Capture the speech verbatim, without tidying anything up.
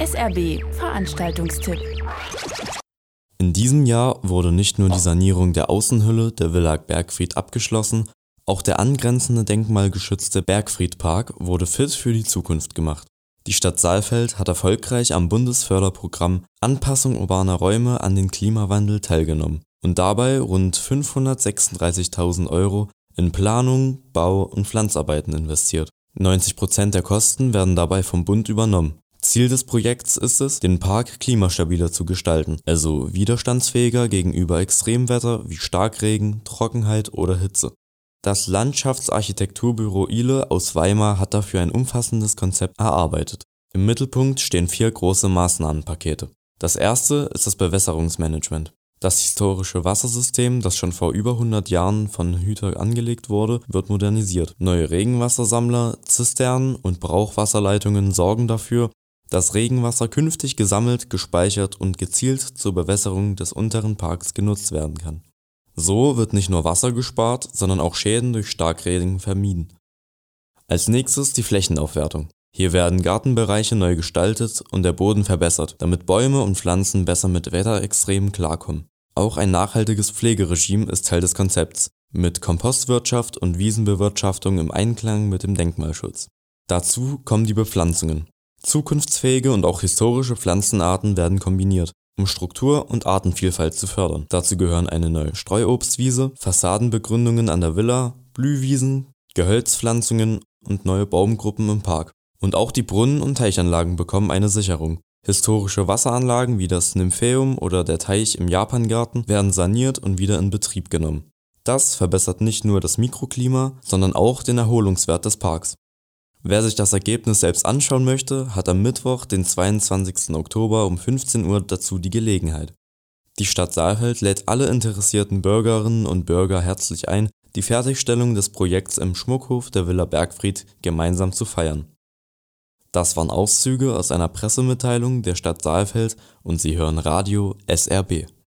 S R B Veranstaltungstipp. In diesem Jahr wurde nicht nur die Sanierung der Außenhülle der Villa Bergfried abgeschlossen, auch der angrenzende denkmalgeschützte Bergfriedpark wurde fit für die Zukunft gemacht. Die Stadt Saalfeld hat erfolgreich am Bundesförderprogramm Anpassung urbaner Räume an den Klimawandel teilgenommen und dabei rund fünfhundertsechsunddreißigtausend Euro in Planung, Bau und Pflanzarbeiten investiert. neunzig Prozent der Kosten werden dabei vom Bund übernommen. Ziel des Projekts ist es, den Park klimastabiler zu gestalten, also widerstandsfähiger gegenüber Extremwetter wie Starkregen, Trockenheit oder Hitze. Das Landschaftsarchitekturbüro Ihle aus Weimar hat dafür ein umfassendes Konzept erarbeitet. Im Mittelpunkt stehen vier große Maßnahmenpakete. Das erste ist das Bewässerungsmanagement. Das historische Wassersystem, das schon vor über hundert Jahren von Hüter angelegt wurde, wird modernisiert. Neue Regenwassersammler, Zisternen und Brauchwasserleitungen sorgen dafür, dass Regenwasser künftig gesammelt, gespeichert und gezielt zur Bewässerung des unteren Parks genutzt werden kann. So wird nicht nur Wasser gespart, sondern auch Schäden durch Starkregen vermieden. Als nächstes die Flächenaufwertung. Hier werden Gartenbereiche neu gestaltet und der Boden verbessert, damit Bäume und Pflanzen besser mit Wetterextremen klarkommen. Auch ein nachhaltiges Pflegeregime ist Teil des Konzepts, mit Kompostwirtschaft und Wiesenbewirtschaftung im Einklang mit dem Denkmalschutz. Dazu kommen die Bepflanzungen. Zukunftsfähige und auch historische Pflanzenarten werden kombiniert, um Struktur- und Artenvielfalt zu fördern. Dazu gehören eine neue Streuobstwiese, Fassadenbegründungen an der Villa, Blühwiesen, Gehölzpflanzungen und neue Baumgruppen im Park. Und auch die Brunnen- und Teichanlagen bekommen eine Sicherung. Historische Wasseranlagen wie das Nymphaeum oder der Teich im Japangarten werden saniert und wieder in Betrieb genommen. Das verbessert nicht nur das Mikroklima, sondern auch den Erholungswert des Parks. Wer sich das Ergebnis selbst anschauen möchte, hat am Mittwoch, den zweiundzwanzigsten Oktober um fünfzehn Uhr dazu die Gelegenheit. Die Stadt Saalfeld lädt alle interessierten Bürgerinnen und Bürger herzlich ein, die Fertigstellung des Projekts im Schmuckhof der Villa Bergfried gemeinsam zu feiern. Das waren Auszüge aus einer Pressemitteilung der Stadt Saalfeld und Sie hören Radio S R B.